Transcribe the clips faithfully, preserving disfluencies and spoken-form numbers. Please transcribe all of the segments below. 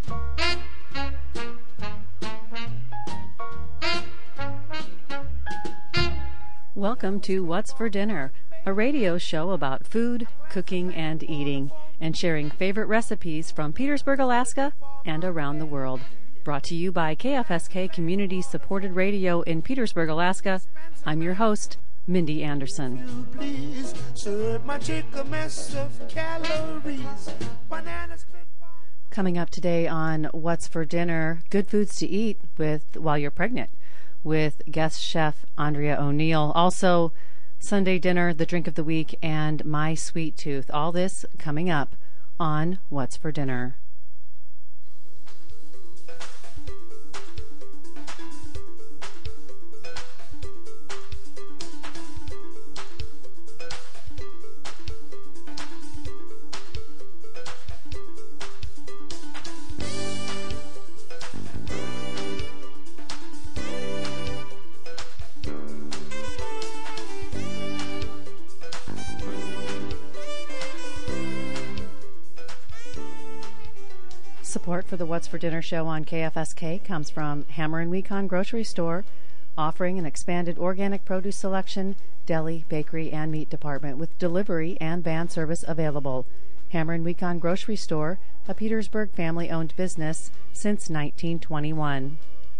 Welcome to What's for Dinner, a radio show about food, cooking, and eating, and sharing favorite recipes from Petersburg, Alaska, and around the world. Brought to you by K F S K Community Supported Radio in Petersburg, Alaska. I'm your host, Mindy Anderson. Please serve my chick a mess of calories. Bananas. Coming up today on What's for Dinner, good foods to eat with while you're pregnant, with guest chef Andrea O'Neill. Also, Sunday dinner, the drink of the week, and my sweet tooth. All this coming up on What's for Dinner. Support for the What's for Dinner show on K F S K comes from Hammer and Weekon Grocery Store, offering an expanded organic produce selection, deli, bakery, and meat department with delivery and van service available. Hammer and Weekon Grocery Store, a Petersburg family-owned business since nineteen twenty-one.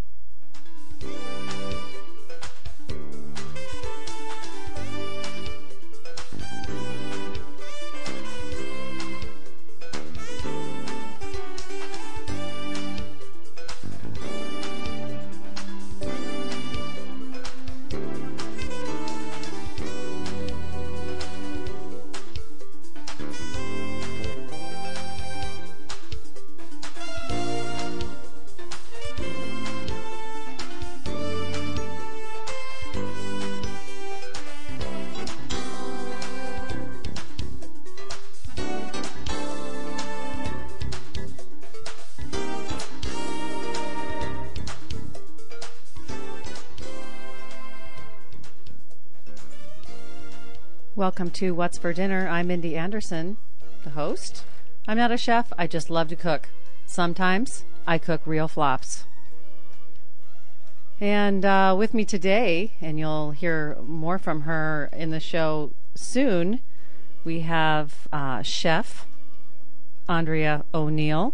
Welcome to What's for Dinner. I'm Mindy Anderson, the host. I'm not a chef. I just love to cook. Sometimes I cook real flops. And uh, with me today, and you'll hear more from her in the show soon, we have uh, Chef Andrea O'Neill.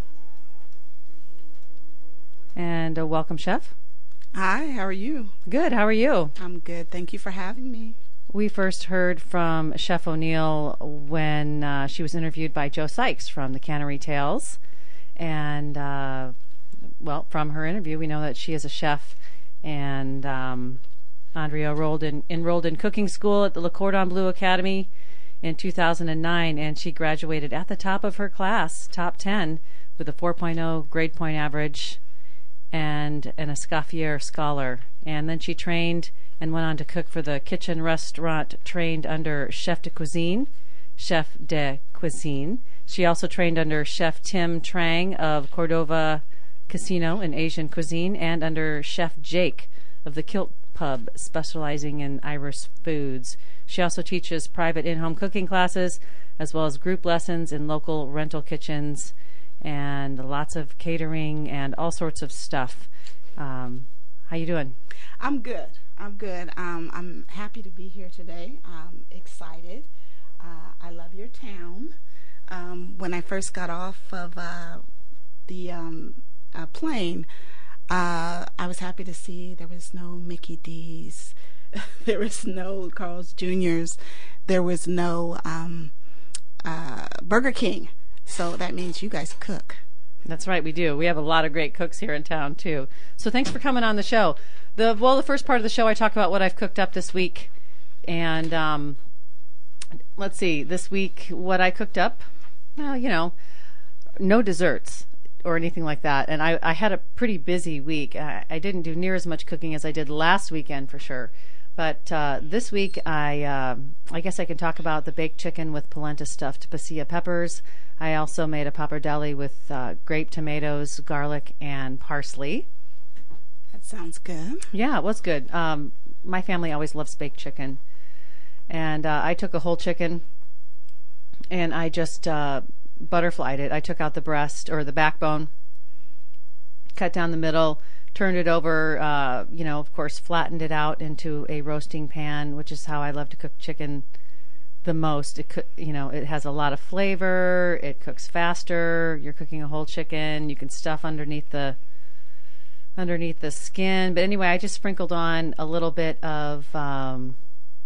And uh, welcome, Chef. Hi, how are you? Good. How are you? I'm good. Thank you for having me. We first heard from Chef O'Neill when uh, she was interviewed by Joe Sykes from the Cannery Tales. And, uh, well, from her interview, we know that she is a chef. And um, Andrea enrolled in, enrolled in cooking school at the Le Cordon Bleu Academy in two thousand nine, and she graduated at the top of her class, top ten, with a four point oh grade point average and an Escoffier Scholar. And then she trained and went on to cook for the kitchen restaurant trained under Chef de Cuisine, Chef de Cuisine. She also trained under Chef Tim Trang of Cordova Casino in Asian cuisine and under Chef Jake of the Kilt Pub, specializing in Irish foods. She also teaches private in-home cooking classes as well as group lessons in local rental kitchens and lots of catering and all sorts of stuff. Um, how you doing? I'm good. I'm good. Um, I'm happy to be here today. I'm excited. Uh, I love your town. Um, when I first got off of uh, the um, uh, plane, uh, I was happy to see there was no Mickey D's. There was no Carl's Junior's. There was no um, uh, Burger King. So that means you guys cook. That's right, we do. We have a lot of great cooks here in town, too. So thanks for coming on the show. The Well, the first part of the show, I talk about what I've cooked up this week. And um, let's see, this week, what I cooked up, well, you know, no desserts or anything like that. And I, I had a pretty busy week. I, I didn't do near as much cooking as I did last weekend, for sure. But uh, this week, I uh, I guess I can talk about the baked chicken with polenta stuffed pasilla peppers. I also made a pappardelle with uh, grape tomatoes, garlic, and parsley. That sounds good. Yeah, it was good. Um, my family always loves baked chicken. And uh, I took a whole chicken, and I just uh, butterflied it. I took out the breast, or the backbone, cut down the middle, turned it over, uh, you know, of course, flattened it out into a roasting pan, which is how I love to cook chicken the most. It cook, you know, it has a lot of flavor. It cooks faster. You're cooking a whole chicken. You can stuff underneath the underneath the skin. But anyway, I just sprinkled on a little bit of um,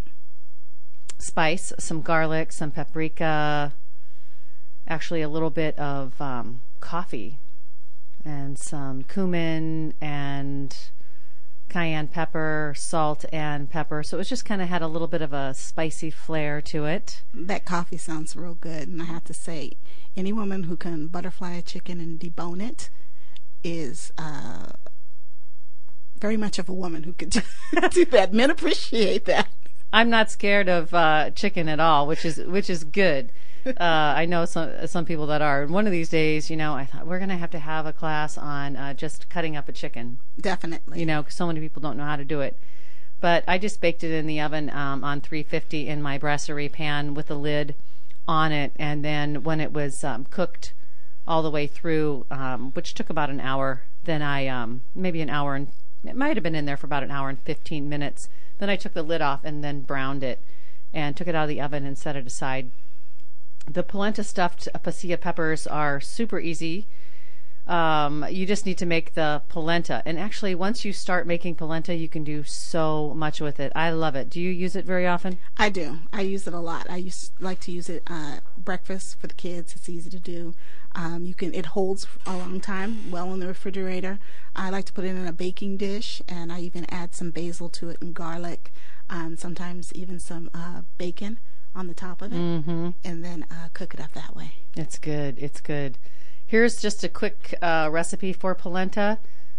spice, some garlic, some paprika, actually a little bit of um, coffee, and some cumin and cayenne pepper, salt and pepper. So it was just kind of had a little bit of a spicy flair to it. That coffee sounds real good, and I have to say, any woman who can butterfly a chicken and debone it is uh, very much of a woman who could do that. Men appreciate that. I'm not scared of uh, chicken at all, which is which is good. Uh, I know some some people that are. And one of these days, you know, I thought we're going to have to have a class on uh, just cutting up a chicken. Definitely. You know, 'cause so many people don't know how to do it. But I just baked it in the oven um, on three fifty in my brasserie pan with a lid on it. And then when it was um, cooked all the way through, um, which took about an hour, then I, um, maybe an hour, and it might have been in there for about an hour and fifteen minutes. Then I took the lid off and then browned it and took it out of the oven and set it aside. The polenta stuffed pasilla peppers are super easy. Um, you just need to make the polenta. And actually, once you start making polenta, you can do so much with it. I love it. Do you use it very often? I do. I use it a lot. I used like to use it uh, breakfast for the kids. It's easy to do. Um, you can. It holds a long time, well in the refrigerator. I like to put it in a baking dish, and I even add some basil to it and garlic. Um, sometimes even some uh, bacon on the top of it, mm-hmm. and then uh, cook it up that way. It's good. It's good. Here's just a quick uh, recipe for polenta.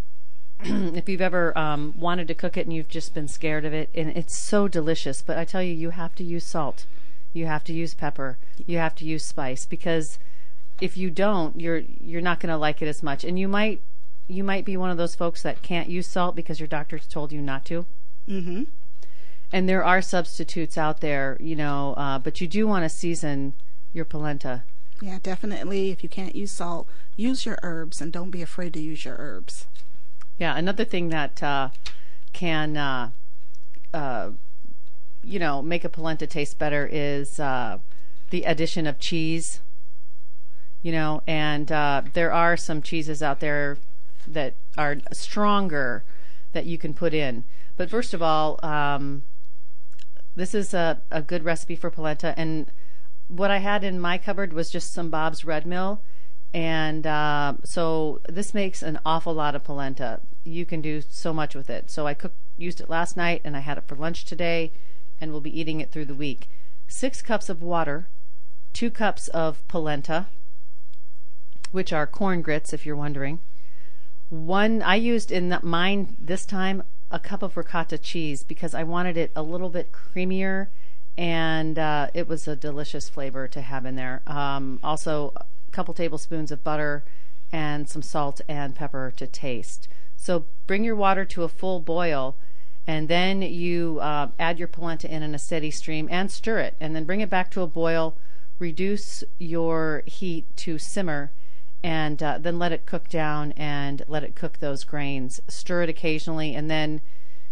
If you've ever um, wanted to cook it and you've just been scared of it, and it's so delicious, but I tell you, you have to use salt. You have to use pepper. You have to use spice, because if you don't, you're you're not going to like it as much. And you might you might be one of those folks that can't use salt because your doctor's told you not to. Mm-hmm. And there are substitutes out there, you know, uh, but you do want to season your polenta. Yeah, definitely. If you can't use salt, use your herbs, and don't be afraid to use your herbs. Yeah, another thing that uh, can, uh, uh, you know, make a polenta taste better is uh, the addition of cheese. You know, and uh, there are some cheeses out there that are stronger that you can put in. But first of all, um, this is a, a good recipe for polenta, and what I had in my cupboard was just some Bob's Red Mill, and uh, so this makes an awful lot of polenta. You can do so much with it. So I cooked, used it last night, and I had it for lunch today, and we'll be eating it through the week. Six cups of water, two cups of polenta, which are corn grits, if you're wondering. One, I used in mine this time a cup of ricotta cheese because I wanted it a little bit creamier, and uh, it was a delicious flavor to have in there. Um, also, a couple tablespoons of butter and some salt and pepper to taste. So bring your water to a full boil, and then you uh, add your polenta in in a steady stream and stir it, and then bring it back to a boil. Reduce your heat to simmer, and uh, then let it cook down and let it cook those grains. Stir it occasionally, and then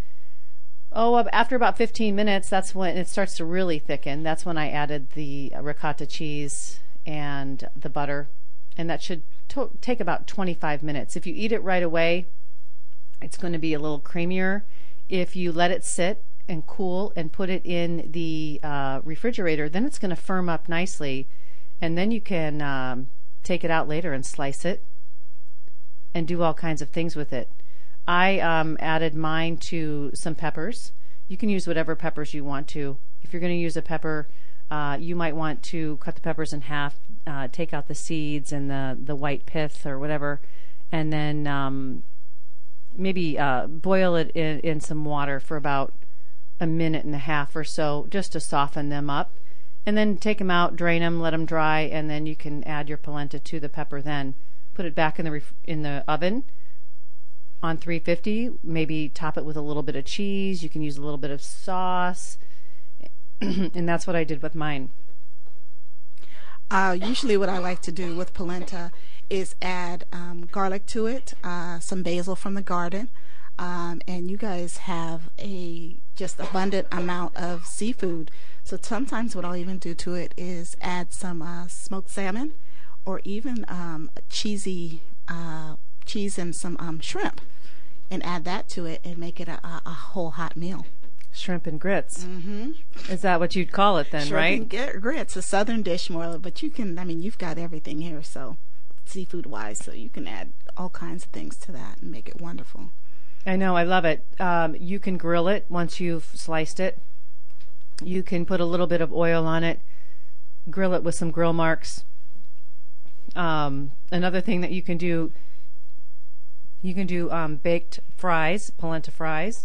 Oh, after about fifteen minutes, that's when it starts to really thicken. That's when I added the ricotta cheese and the butter, and that should to- take about twenty-five minutes. If you eat it right away, it's going to be a little creamier. If you let it sit and cool and put it in the uh, refrigerator, then it's going to firm up nicely, and then you can um, take it out later and slice it and do all kinds of things with it. I um, added mine to some peppers. You can use whatever peppers you want to. If you're going to use a pepper, uh, you might want to cut the peppers in half, uh, take out the seeds and the, the white pith or whatever, and then um, maybe uh, boil it in, in some water for about a minute and a half or so just to soften them up. And then take them out, drain them, let them dry, and then you can add your polenta to the pepper then. Put it back in the ref- in the oven on three fifty, maybe top it with a little bit of cheese. You can use a little bit of sauce, and that's what I did with mine. Uh, usually what I like to do with polenta is add um, garlic to it, uh, some basil from the garden, um, and you guys have a just abundant amount of seafood. So sometimes what I'll even do to it is add some uh, smoked salmon, or even um, cheesy uh, cheese and some um, shrimp, and add that to it and make it a, a, a whole hot meal. Shrimp and grits. Mm-hmm. Is that what you'd call it then, Shrimp right? and gr- grits, a southern dish more, but you can, I mean, you've got everything here, so seafood-wise, so you can add all kinds of things to that and make it wonderful. I know, I love it. Um, you can grill it once you've sliced it. You can put a little bit of oil on it, grill it with some grill marks. Um, another thing that you can do, you can do um, baked fries, polenta fries.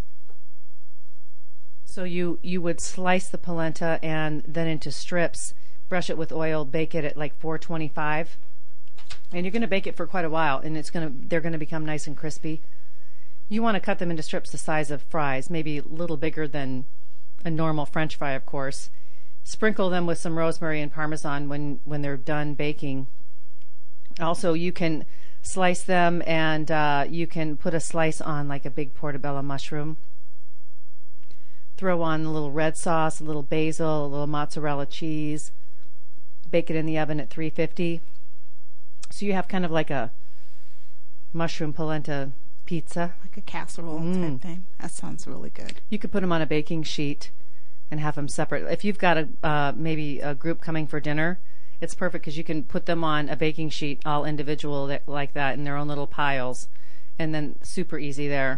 So you, you would slice the polenta and then into strips, brush it with oil, bake it at like four twenty-five. And you're going to bake it for quite a while, and it's going to they're going to become nice and crispy. You want to cut them into strips the size of fries, maybe a little bigger than a normal French fry, of course. Sprinkle them with some rosemary and Parmesan when, when they're done baking. Also, you can slice them, and uh, you can put a slice on like a big portobello mushroom. Throw on a little red sauce, a little basil, a little mozzarella cheese. Bake it in the oven at three fifty. So you have kind of like a mushroom polenta pizza. Like a casserole Mm. type thing. That sounds really good. You could put them on a baking sheet and have them separate. If you've got a uh, maybe a group coming for dinner, it's perfect because you can put them on a baking sheet all individual that, like that in their own little piles, and then super easy there.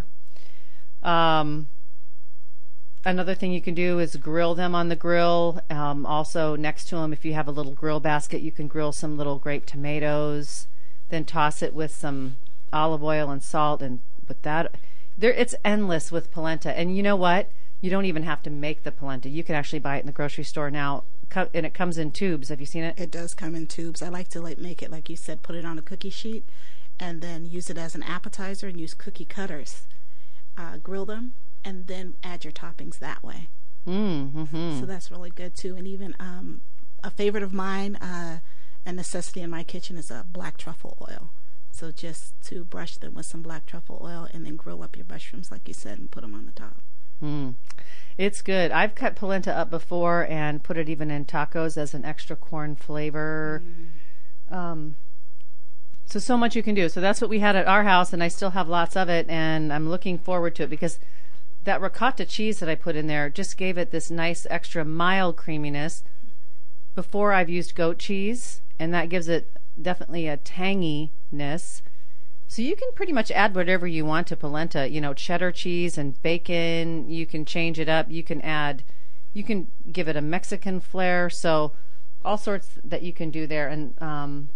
Um, another thing you can do is grill them on the grill. Um, also next to them, if you have a little grill basket, you can grill some little grape tomatoes, then toss it with some olive oil and salt, and with that, there it's endless with polenta. And you know what? You don't even have to make the polenta. You can actually buy it in the grocery store now, co- and it comes in tubes. Have you seen it? It does come in tubes. I like to like make it, like you said, put it on a cookie sheet, and then use it as an appetizer and use cookie cutters. Uh, grill them, and then add your toppings that way. Mm-hmm. So that's really good too. And even um, a favorite of mine, uh, a necessity in my kitchen, is a black truffle oil. So just to brush them with some black truffle oil, and then grill up your mushrooms, like you said, and put them on the top. Mm. It's good. I've cut polenta up before and put it even in tacos as an extra corn flavor. Mm. Um, so, so much you can do. So that's what we had at our house, and I still have lots of it, and I'm looking forward to it because that ricotta cheese that I put in there just gave it this nice extra mild creaminess. Before, I've used goat cheese, and that gives it definitely a tanginess. So you can pretty much add whatever you want to polenta, you know, cheddar cheese and bacon. You can change it up. You can add, you can give it a Mexican flair. So all sorts that you can do there. And um,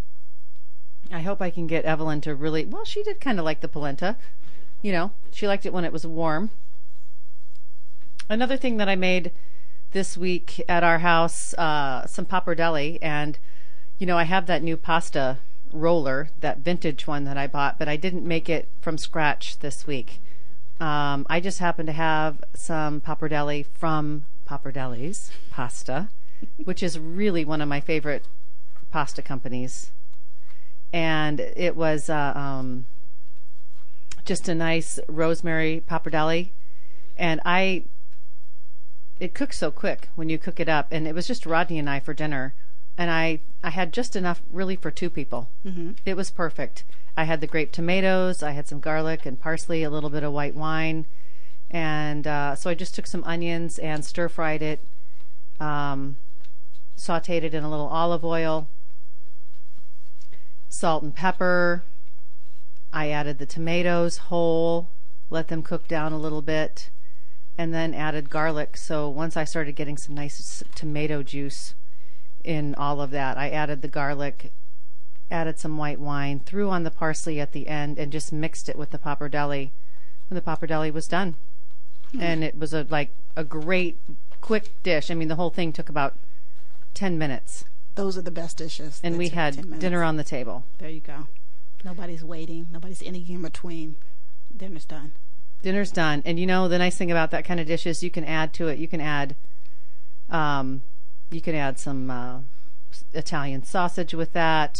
I hope I can get Evelyn to really, well, she did kind of like the polenta. You know, she liked it when it was warm. Another thing that I made this week at our house, uh, some pappardelle. And, you know, I have that new pasta roller, that vintage one that I bought, but I didn't make it from scratch this week. Um, I just happened to have some pappardelle from Pappardelli's Pasta, which is really one of my favorite pasta companies. And it was uh, um, just a nice rosemary pappardelle. And I, it cooks so quick when you cook it up. And it was just Rodney and I for dinner. And I, I had just enough really for two people. Mm-hmm. It was perfect. I had the grape tomatoes, I had some garlic and parsley, a little bit of white wine. And uh, so I just took some onions and stir-fried it, um, sauteed it in a little olive oil, salt and pepper. I added the tomatoes whole, let them cook down a little bit, and then added garlic. So once I started getting some nice tomato juice in all of that, I added the garlic, added some white wine, threw on the parsley at the end, and just mixed it with the pappardelle when the pappardelle was done. Mm. And it was a like a great quick dish. I mean, the whole thing took about ten minutes. Those are the best dishes. And we had dinner on the table. There you go. Nobody's waiting. Nobody's anything in between. Dinner's done. Dinner's done. And you know, the nice thing about that kind of dish is you can add to it, you can add um, you can add some uh, Italian sausage with that.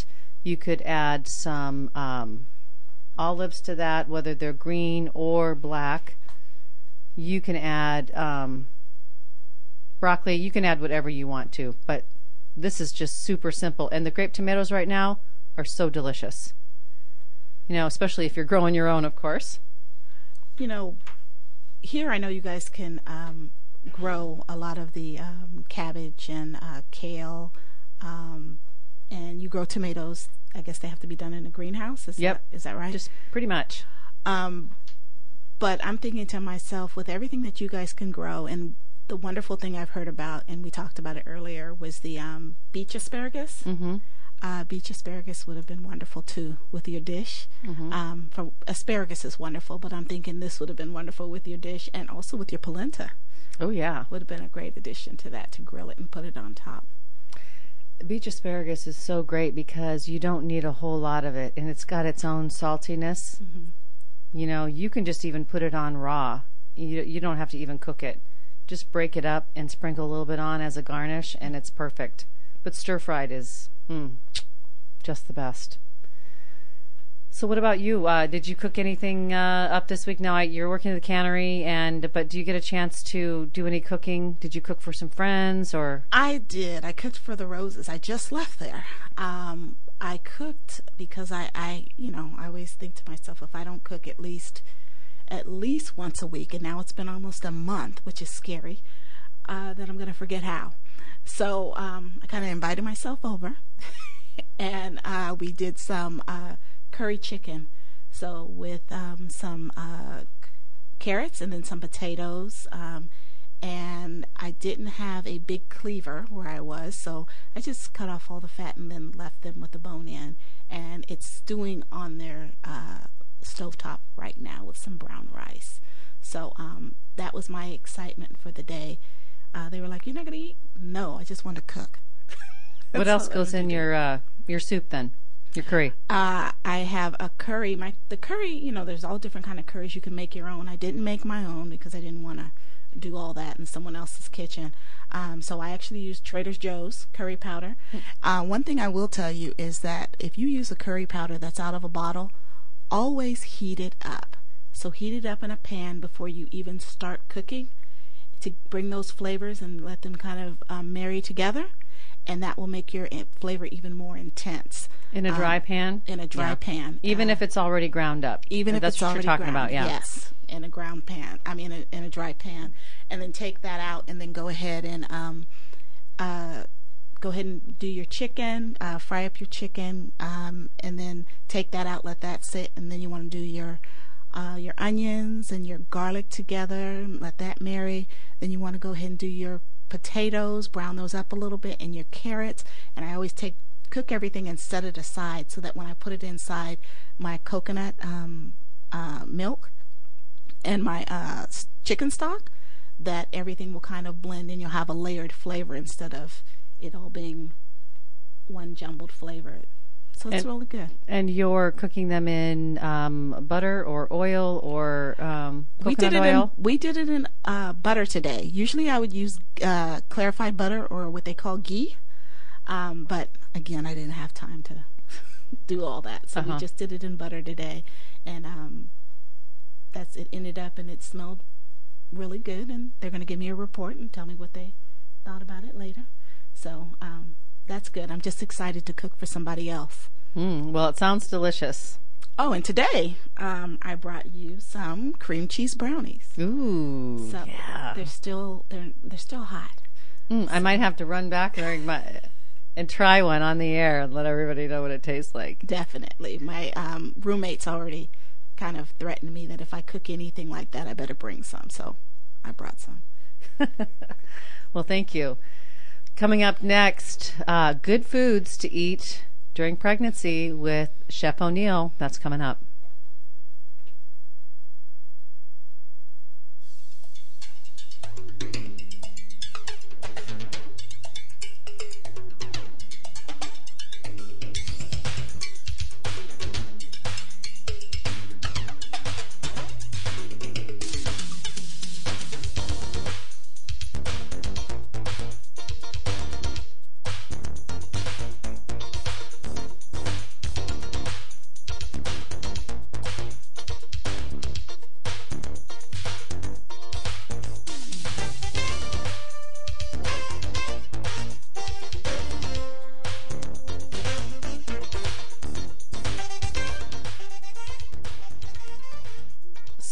You could add some um, olives to that, whether they're green or black. You can add um, broccoli. You can add whatever you want to, but this is just super simple. And the grape tomatoes right now are so delicious. You know, especially if you're growing your own, of course. You know, here I know you guys can um, grow a lot of the um, cabbage and uh, kale, um, and you grow tomatoes. I guess they have to be done in a greenhouse. Is Yep. that, is that right? Just pretty much. Um, but I'm thinking to myself, with everything that you guys can grow, and the wonderful thing I've heard about, and we talked about it earlier, was the um, beach asparagus. Mm-hmm. Uh, beach asparagus would have been wonderful too with your dish. Mm-hmm. Um, for asparagus is wonderful, but I'm thinking this would have been wonderful with your dish, and also with your polenta. Oh, yeah. Would have been a great addition to that, to grill it and put it on top. Beach asparagus is so great because you don't need a whole lot of it, and it's got its own saltiness. Mm-hmm. You know, you can just even put it on raw. You, you don't have to even cook it. Just break it up and sprinkle a little bit on as a garnish, and it's perfect. But stir-fried is mm, just the best. So what about you? Uh, did you cook anything uh, up this week? Now I, you're working at the cannery, and but do you get a chance to do any cooking? Did you cook for some friends or? I did. I cooked for the Roses. I just left there. Um, I cooked because I, I, you know, I always think to myself, if I don't cook at least, at least once a week, and now it's been almost a month, which is scary, uh, that I'm going to forget how. So um, I kind of invited myself over, and uh, we did some uh, curry chicken. So with um, some uh, c- carrots and then some potatoes. Um, and I didn't have a big cleaver where I was, so I just cut off all the fat and then left them with the bone in. And it's stewing on their uh, stovetop right now with some brown rice. So um, that was my excitement for the day. Uh, they were like, "You're not going to eat?" No, I just want to cook. What else all I goes wanted in to do. your uh, your soup then? Your curry? Uh, I have a curry. My the curry, you know, there's all different kind of curries. You can make your own. I didn't make my own because I didn't want to do all that in someone else's kitchen. Um, so I actually used Trader Joe's curry powder. Uh, one thing I will tell you is that if you use a curry powder that's out of a bottle, always heat it up. So heat it up in a pan before you even start cooking to bring those flavors and let them kind of um, marry together. And that will make your in- flavor even more intense. In a dry Um, pan? In a dry Yeah. pan. Even Uh, if it's already ground up. even if That's it's what already you're talking ground, about, yeah. Yes, in a ground pan. I mean, in a, in a dry pan, and then take that out, and then go ahead and um, uh, go ahead and do your chicken. Uh, fry up your chicken, um, and then take that out. Let that sit, and then you want to do your uh, your onions and your garlic together. And let that marry. Then you want to go ahead and do your potatoes, brown those up a little bit, and your carrots. And I always take cook everything and set it aside so that when I put it inside my coconut um, uh, milk and my uh, s- chicken stock, that everything will kind of blend and you'll have a layered flavor instead of it all being one jumbled flavor. So it's And- really good. And you're cooking them in um, butter or oil or um, We coconut did it oil? in we did it in uh, butter today. Usually I would use uh, clarified butter or what they call ghee, um, but again I didn't have time to do all that, so Uh-huh. we just did it in butter today, and um, that's it. Ended up and it smelled really good, and they're going to give me a report and tell me what they thought about it later. So um, that's good. I'm just excited to cook for somebody else. Mm, well, it sounds delicious. Oh, and today um, I brought you some cream cheese brownies. Ooh, So yeah. they're still they're they're still hot. Mm, I might have to run back during my, and try one on the air and let everybody know what it tastes like. Definitely. My um, roommates already kind of threatened me that if I cook anything like that, I better bring some. So I brought some. Well, thank you. Coming up next, uh, good foods to eat during pregnancy with Chef O'Neill. That's coming up.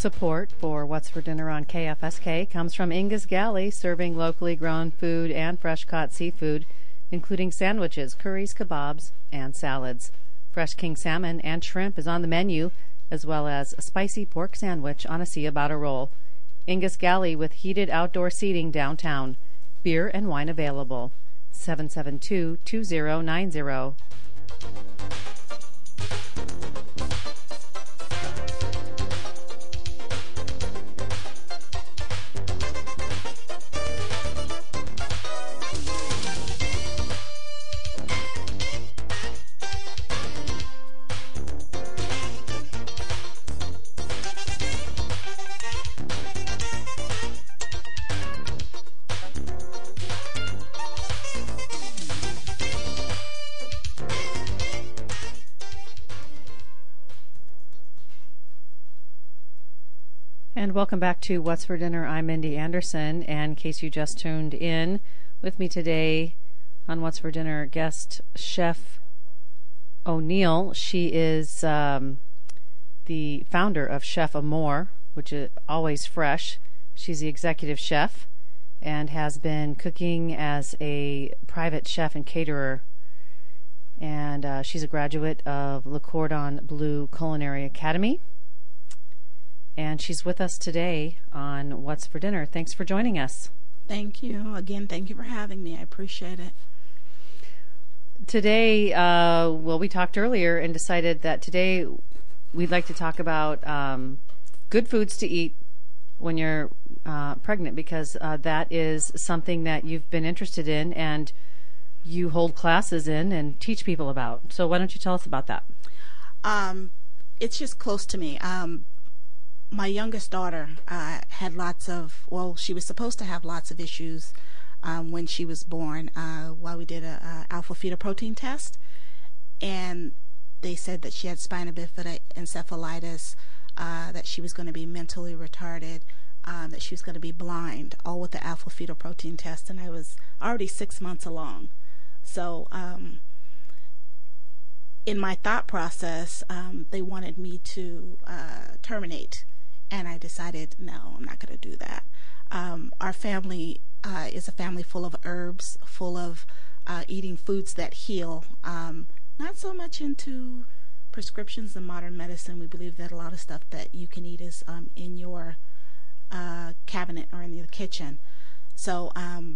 Support for What's for Dinner on K F S K comes from Inga's Galley, serving locally grown food and fresh-caught seafood, including sandwiches, curries, kebabs, and salads. Fresh king salmon and shrimp is on the menu, as well as a spicy pork sandwich on a ciabatta roll. Inga's Galley with heated outdoor seating downtown. Beer and wine available. seven seven two, two zero nine zero. And welcome back to What's for Dinner. I'm Mindy Anderson, and in case you just tuned in, with me today on What's for Dinner, guest Chef O'Neill. She is um, the founder of Chef Amour, which is always fresh. She's the executive chef and has been cooking as a private chef and caterer. And uh, she's a graduate of Le Cordon Bleu Culinary Academy. And she's with us today on What's for Dinner. Thanks for joining us. Thank you. Again, thank you for having me. I appreciate it. Today, uh, well, we talked earlier and decided that today we'd like to talk about um, good foods to eat when you're uh, pregnant, because uh, that is something that you've been interested in and you hold classes in and teach people about. So why don't you tell us about that? Um, it's just close to me. Um, My youngest daughter uh, had lots of, well, she was supposed to have lots of issues um, when she was born uh, while we did a, a alpha fetoprotein test. And they said that she had spina bifida encephalitis, uh, that she was going to be mentally retarded, um, that she was going to be blind, all with the alpha fetoprotein test. And I was already six months along. So um, in my thought process, um, they wanted me to uh, terminate. And I decided, no, I'm not going to do that. Um, our family uh, is a family full of herbs, full of uh, eating foods that heal. Um, not so much into prescriptions and modern medicine. We believe that a lot of stuff that you can eat is um, in your uh, cabinet or in your kitchen. So um,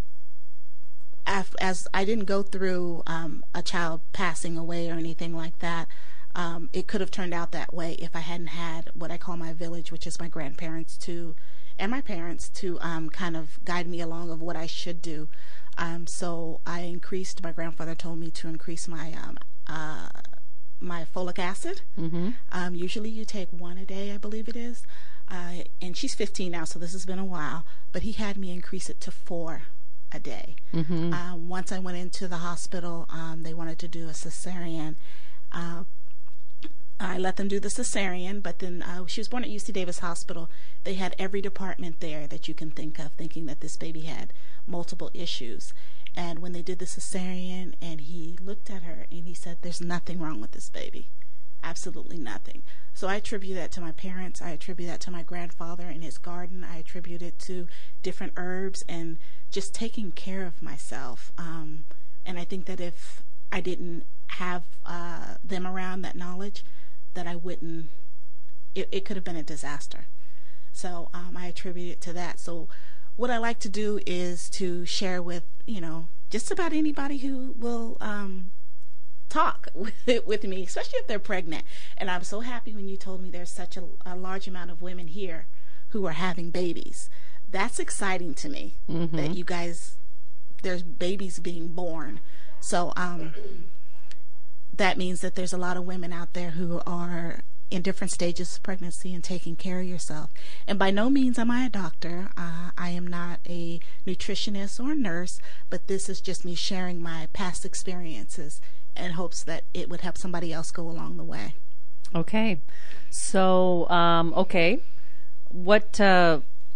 as, as I didn't go through um, a child passing away or anything like that, Um, it could have turned out that way if I hadn't had what I call my village, which is my grandparents to, and my parents to um, kind of guide me along of what I should do. Um, so I increased, my grandfather told me to increase my um, uh, my folic acid. Mm-hmm. Um, usually you take one a day, I believe it is. Uh, and she's fifteen now, so this has been a while. But he had me increase it to four a day. Mm-hmm. Um, once I went into the hospital, um, they wanted to do a cesarean. Uh, I let them do the cesarean, but then uh, she was born at U C Davis Hospital. They had every department there that you can think of, thinking that this baby had multiple issues. And when they did the cesarean, and he looked at her and he said, "There's nothing wrong with this baby. Absolutely nothing." So I attribute that to my parents. I attribute that to my grandfather and his garden. I attribute it to different herbs and just taking care of myself. Um, and I think that if I didn't have uh, them around, that knowledge, that I wouldn't, it, it could have been a disaster. So um, I attribute it to that. So what I like to do is to share with, you know, just about anybody who will um, talk with, with me, especially if they're pregnant. And I'm so happy when you told me there's such a, a large amount of women here who are having babies. That's exciting to me, mm-hmm. that you guys, there's babies being born. So um, that means that there's a lot of women out there who are in different stages of pregnancy and taking care of yourself. And by no means am I a doctor. Uh, I am not a nutritionist or a nurse, but this is just me sharing my past experiences in hopes that it would help somebody else go along the way. Okay. So, um, okay. What, uh,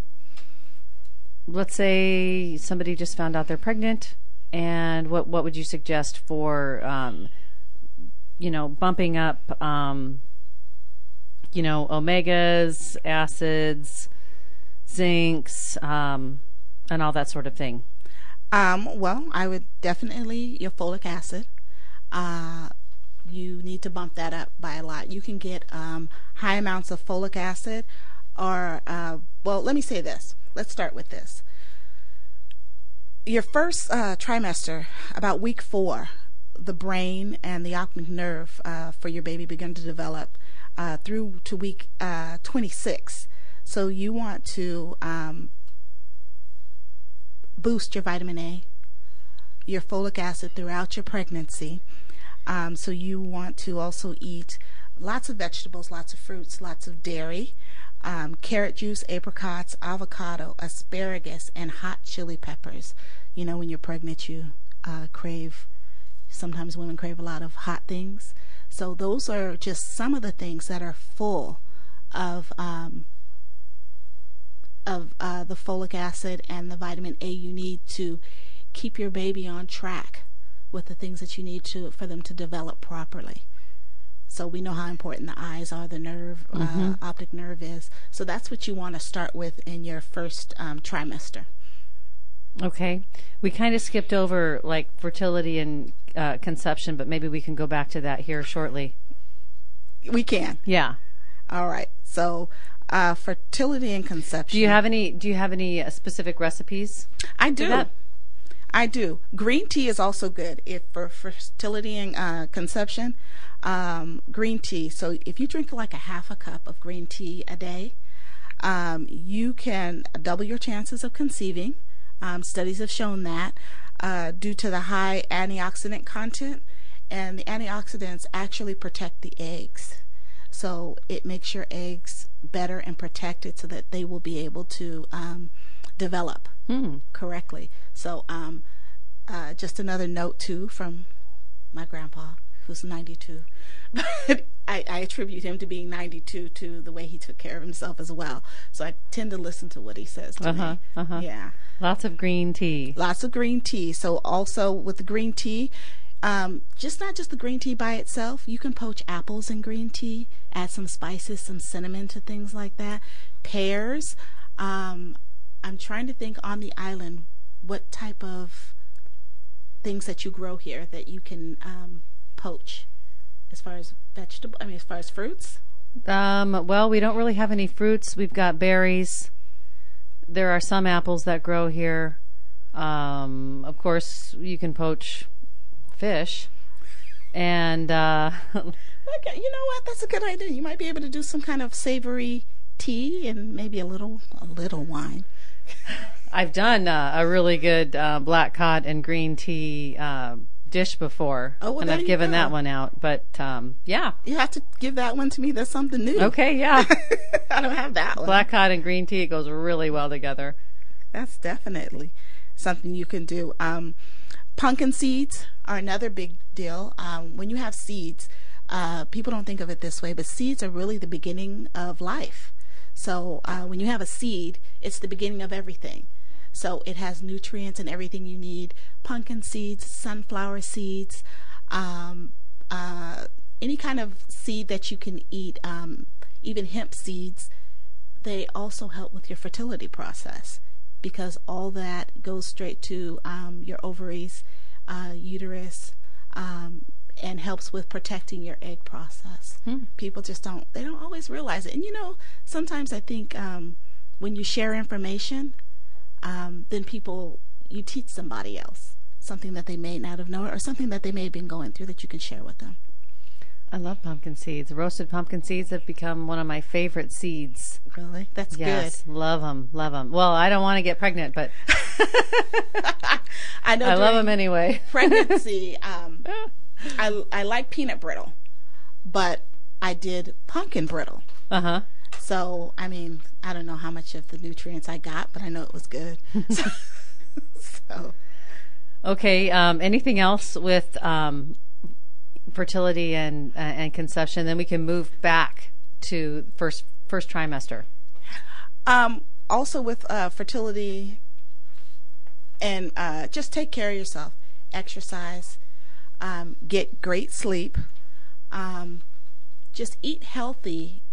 let's say somebody just found out they're pregnant, and what, what would you suggest for, um, you know, bumping up, um, you know, omegas, acids, zincs, um, and all that sort of thing? Um, well, I would definitely your folic acid. Uh, you need to bump that up by a lot. You can get um, high amounts of folic acid, or uh, well, let me say this. Let's start with this. Your first uh, trimester, about week four, the brain and the optic nerve uh, for your baby begin to develop uh, through to week uh, twenty-six. So you want to um, boost your vitamin A, your folic acid throughout your pregnancy. Um, so you want to also eat lots of vegetables, lots of fruits, lots of dairy, um, carrot juice, apricots, avocado, asparagus, and hot chili peppers. You know, when you're pregnant, you uh, crave, sometimes women crave a lot of hot things. So those are just some of the things that are full of um, of uh, the folic acid and the vitamin A you need to keep your baby on track with the things that you need to for them to develop properly. So we know how important the eyes are, the nerve, mm-hmm. uh, optic nerve is. So that's what you want to start with in your first um, trimester. Okay. We kind of skipped over like fertility and uh, conception, but maybe we can go back to that here shortly. We can. Yeah. All right. So uh, fertility and conception. Do you have any? Do you have any uh, specific recipes? I do. I do. Green tea is also good if for fertility and uh, conception. Um, green tea. So if you drink like a half a cup of green tea a day, um, you can double your chances of conceiving. Um, studies have shown that uh, due to the high antioxidant content, and the antioxidants actually protect the eggs. So it makes your eggs better and protected so that they will be able to um, develop hmm. correctly. So um, uh, just another note too from my grandpa, who's ninety-two. But I, I attribute him to being ninety-two to the way he took care of himself as well. So I tend to listen to what he says to uh-huh, me. Uh-huh. Yeah. Lots of green tea. Lots of green tea. So also with the green tea, um, just not just the green tea by itself. You can poach apples in green tea, add some spices, some cinnamon to things like that. Pears. Um, I'm trying to think on the island what type of things that you grow here that you can um, poach as far as vegetable. I mean, as far as fruits. Um, well, we don't really have any fruits. We've got berries. There are some apples that grow here. Um, of course, you can poach fish. And, uh, okay, you know what? That's a good idea. You might be able to do some kind of savory tea and maybe a little, a little wine. I've done uh, a really good uh, black cod and green tea uh, dish before, oh, well, and I've given go. that one out. But um, yeah, you have to give that one to me. That's something new. Okay, yeah. I don't have that one. Black cod and green tea, it goes really well together. That's definitely something you can do. Um, pumpkin seeds are another big deal. Um, when you have seeds, uh, people don't think of it this way, but seeds are really the beginning of life. So uh, when you have a seed, it's the beginning of everything. So it has nutrients and everything you need. Pumpkin seeds, sunflower seeds, um, uh, any kind of seed that you can eat, um, even hemp seeds, they also help with your fertility process because all that goes straight to um, your ovaries, uh, uterus, um, and helps with protecting your egg process. Hmm. People just don't, they don't always realize it. And you know, sometimes I think um, when you share information, um, then people, you teach somebody else something that they may not have known or something that they may have been going through that you can share with them. I love pumpkin seeds. Roasted pumpkin seeds have become one of my favorite seeds. Really? That's yes, good. Love them, love them. Well, I don't want to get pregnant, but I know. I love them anyway. Pregnancy, um, I I like peanut brittle, but I did pumpkin brittle. Uh huh. So I mean, I don't know how much of the nutrients I got, but I know it was good. so, so. Okay. Um, anything else with um, fertility and uh, and conception? Then we can move back to first first trimester. Um, also with uh, fertility, and uh, just take care of yourself. Exercise. Um, get great sleep. Um, just eat healthy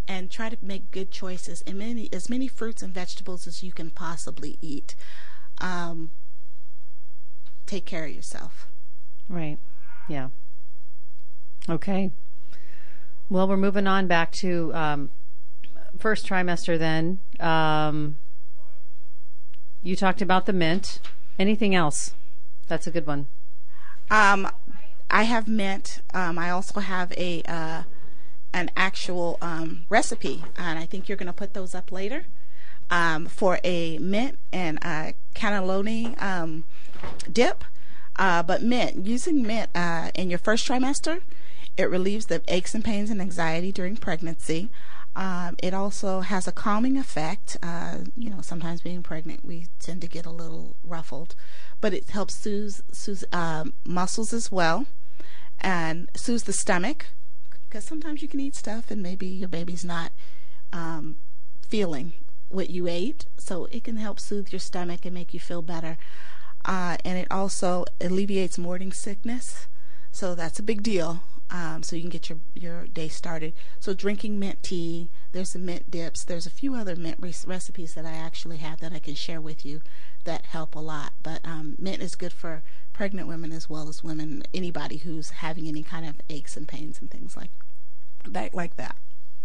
and try to make good choices and many as many fruits and vegetables as you can possibly eat. Um, take care of yourself. Right. Yeah. Okay. Well, we're moving on back to um, first trimester then. Um, you talked about the mint. Anything else? That's a good one. Um, I have mint. Um, I also have a uh, an actual um, recipe, and I think you're going to put those up later, um, for a mint and a cannelloni um, dip. Uh, but mint, using mint uh, in your first trimester, it relieves the aches and pains and anxiety during pregnancy. Um, it also has a calming effect. Uh, you know, sometimes being pregnant, we tend to get a little ruffled, but it helps soothe, soothe uh, muscles as well, and soothes the stomach, because sometimes you can eat stuff and maybe your baby's not um, feeling what you ate, so it can help soothe your stomach and make you feel better. Uh, and it also alleviates morning sickness, so that's a big deal. Um, so you can get your, your day started. So drinking mint tea, there's some mint dips, there's a few other mint re- recipes that I actually have that I can share with you that help a lot. But um, mint is good for pregnant women as well as women, anybody who's having any kind of aches and pains and things like that. Like that.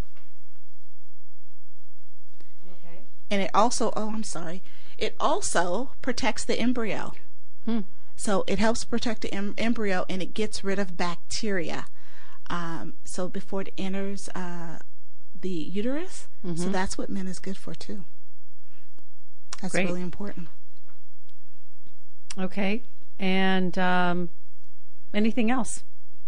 Okay. And it also, oh, I'm sorry, it also protects the embryo. Hmm. So it helps protect the em- embryo, and it gets rid of bacteria. Um, so before it enters uh, the uterus, mm-hmm. So that's what mint is good for too. That's Great. Really important. Okay, and um, anything else?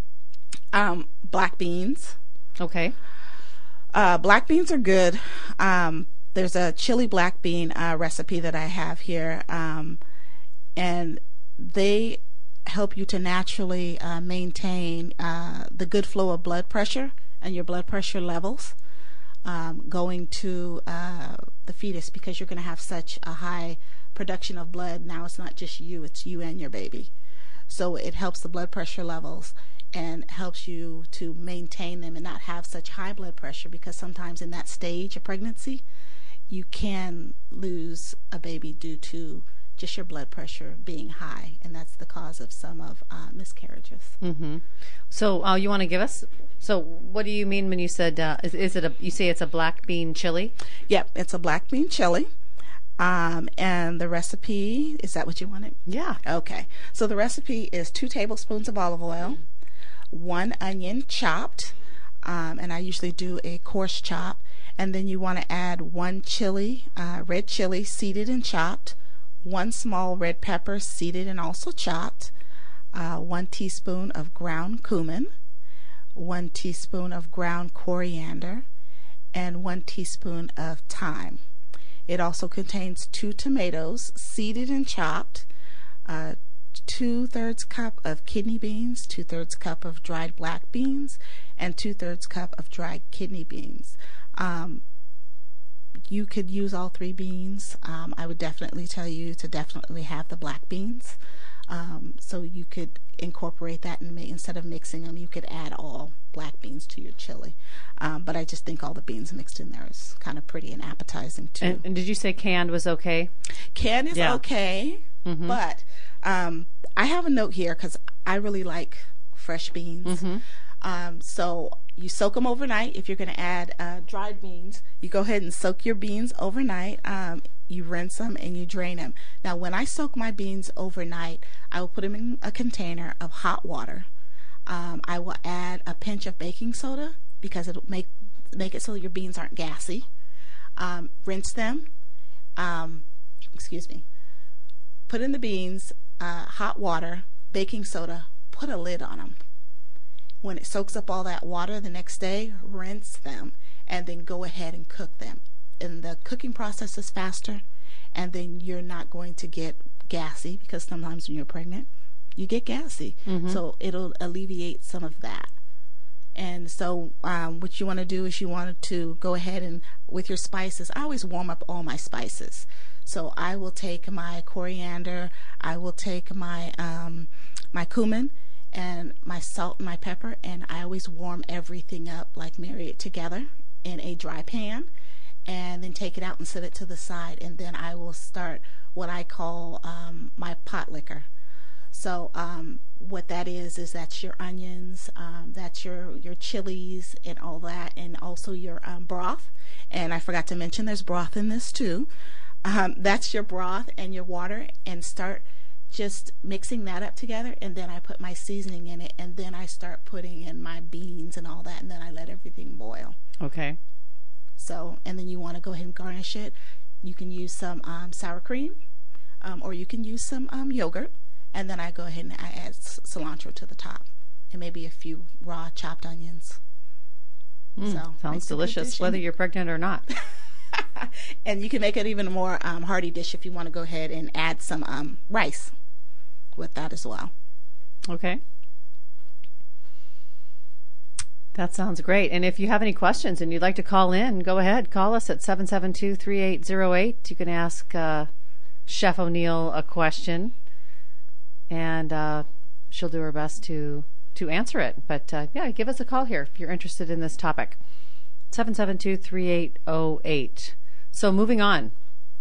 Um, black beans. Okay. Uh, black beans are good. Um, there's a chili black bean uh, recipe that I have here, um, and they help you to naturally uh, maintain uh, the good flow of blood pressure and your blood pressure levels um, going to uh, the fetus, because you're going to have such a high production of blood. Now it's not just you, it's you and your baby. So it helps the blood pressure levels and helps you to maintain them and not have such high blood pressure, because sometimes in that stage of pregnancy you can lose a baby due to just your blood pressure being high, and that's the cause of some of uh, miscarriages. Mm-hmm. So uh, you want to give us, so what do you mean when you said, uh, is, is it a, you say it's a black bean chili? Yep, it's a black bean chili. Um, and the recipe, is that what you wanted? Yeah. Okay. So the recipe is two tablespoons of olive oil, one onion chopped, um, and I usually do a coarse chop, and then you want to add one chili, uh, red chili, seeded and chopped, one small red pepper, seeded and also chopped, uh, one teaspoon of ground cumin, one teaspoon of ground coriander, and one teaspoon of thyme. It also contains two tomatoes, seeded and chopped, uh, two-thirds cup of kidney beans, two-thirds cup of dried black beans, and two-thirds cup of dried kidney beans. Um, You could use all three beans. Um, I would definitely tell you to definitely have the black beans. Um, so you could incorporate that, and instead of mixing them, you could add all black beans to your chili. Um, but I just think all the beans mixed in there is kind of pretty and appetizing too. And, and did you say canned was okay? Canned is Yeah. okay, Mm-hmm. but um, I have a note here because I really like fresh beans. Mm-hmm. Um, so you soak them overnight. If you're going to add uh, dried beans, you go ahead and soak your beans overnight. Um, you rinse them and you drain them. Now, when I soak my beans overnight, I will put them in a container of hot water. Um, I will add a pinch of baking soda because it'll make make it so your beans aren't gassy. Um, rinse them. Um, excuse me. Put in the beans, uh, hot water, baking soda. Put a lid on them. When it soaks up all that water the next day, rinse them, and then go ahead and cook them. And the cooking process is faster, and then you're not going to get gassy, because sometimes when you're pregnant, you get gassy. Mm-hmm. So it'll alleviate some of that. And so um, what you want to do is you want to go ahead and, with your spices, I always warm up all my spices. So I will take my coriander, I will take my um, my cumin, and my salt and my pepper, and I always warm everything up, like marry it together in a dry pan, and then take it out and set it to the side, and then I will start what I call um, my pot liquor. So um, what that is is that's your onions, um, that's your your chilies and all that, and also your um, broth. And I forgot to mention there's broth in this too. Um, that's your broth and your water, and start just mixing that up together, and then I put my seasoning in it, and then I start putting in my beans and all that, and then I let everything boil. Okay. So, and then you want to go ahead and garnish it. You can use some um, sour cream, um, or you can use some um, yogurt, and then I go ahead and I add c- cilantro to the top, and maybe a few raw chopped onions. Mm, so sounds delicious, whether you're pregnant or not. And you can make it even a more um, hearty dish if you want to go ahead and add some um, rice with that as well. Okay. That sounds great. And if you have any questions and you'd like to call in, go ahead. Call us at seven seven two, three eight zero eight. You can ask uh, Chef O'Neill a question, and uh, she'll do her best to, to answer it. But, uh, yeah, give us a call here if you're interested in this topic. seven seven two, three eight zero eight. So moving on.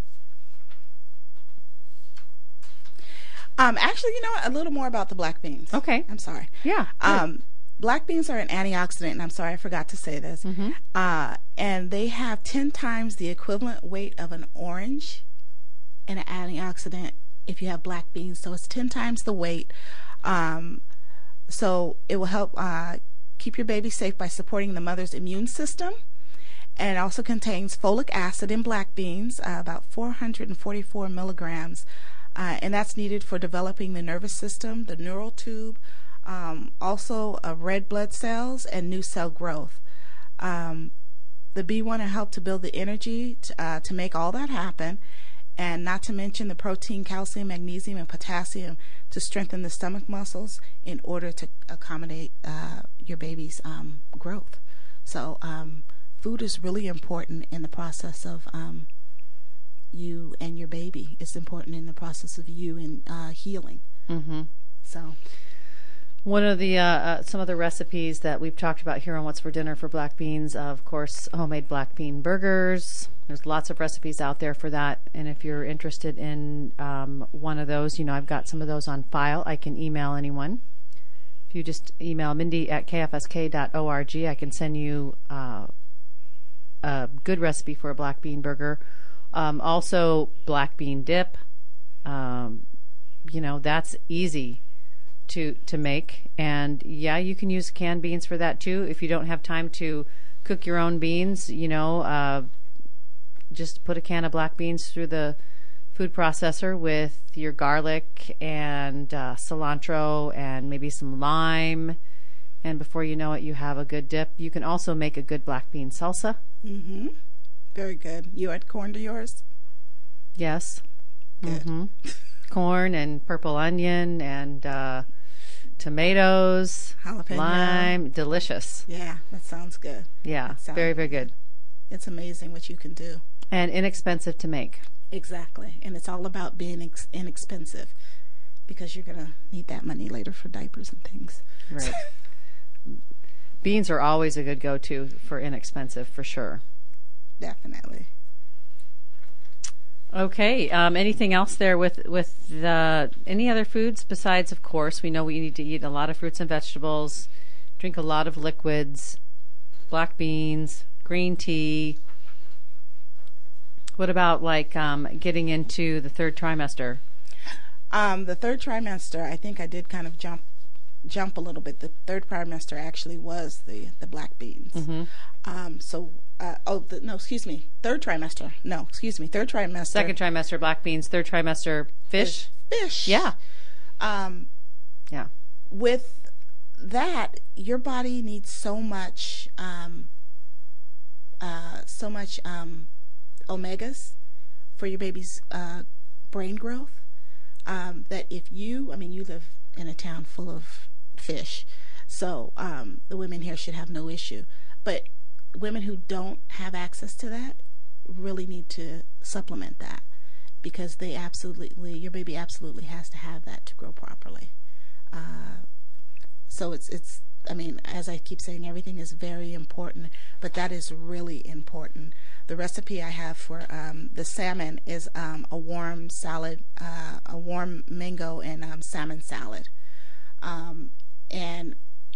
Um, actually, you know what? A little more about the black beans. Okay. I'm sorry. Yeah. Um, black beans are an antioxidant, and I'm sorry I forgot to say this. Mm-hmm. Uh, and they have ten times the equivalent weight of an orange in an antioxidant if you have black beans. So it's ten times the weight. Um, so it will help uh, keep your baby safe by supporting the mother's immune system. And it also contains folic acid in black beans, uh, about four hundred forty-four milligrams. Uh, and that's needed for developing the nervous system, the neural tube, um, also uh, red blood cells and new cell growth. Um, the B one will help to build the energy to, uh, to make all that happen, and not to mention the protein, calcium, magnesium, and potassium to strengthen the stomach muscles in order to accommodate uh, your baby's um, growth. So um, food is really important in the process of um, you and your baby. It's important in the process of you and uh, healing. Mm-hmm. So one of the uh, uh, some of the recipes that we've talked about here on What's for Dinner for Black Beans, uh, of course, homemade black bean burgers. There's lots of recipes out there for that, and if you're interested in um, one of those, you know, I've got some of those on file. I can email anyone. If you just email Mindy at k f s k dot org, I can send you uh, a good recipe for a black bean burger. Um, also, black bean dip. Um, you know, that's easy to to make, and yeah, you can use canned beans for that too. If you don't have time to cook your own beans, you know, uh, just put a can of black beans through the food processor with your garlic and uh, cilantro and maybe some lime, and before you know it, you have a good dip. You can also make a good black bean salsa. Mm-hmm. Very good. You add corn to yours? Yes. Good. Mm-hmm. Corn and purple onion and uh, tomatoes, Jalapeno. lime. Delicious. Yeah, that sounds good. Yeah, That sounds very, very good. It's amazing what you can do. And inexpensive to make. Exactly. And it's all about being ex- inexpensive, because you're going to need that money later for diapers and things. Right. Beans are always a good go-to for inexpensive, for sure. Definitely. Okay. Um, anything else there with with the, any other foods besides, of course, we know we need to eat a lot of fruits and vegetables, drink a lot of liquids, black beans, green tea. What about like um, getting into the third trimester? Um, the third trimester, I think I did kind of jump jump a little bit. The third trimester actually was the, the black beans. Mm-hmm. Um, so, uh, oh, the, no, excuse me. Third trimester. No, excuse me. Third trimester. Second trimester, black beans. Third trimester, fish. Fish. Yeah. Um, Yeah. with that, your body needs so much, um, uh, so much um, omegas for your baby's uh, brain growth, um, that if you, I mean, you live in a town full of fish, so um, the women here should have no issue. But women who don't have access to that really need to supplement that, because they absolutely, your baby absolutely has to have that to grow properly. Uh, so it's it's I mean, as I keep saying, everything is very important, but that is really important. The recipe I have for um, the salmon is um, a warm salad, uh, a warm mango and um, salmon salad. Um, and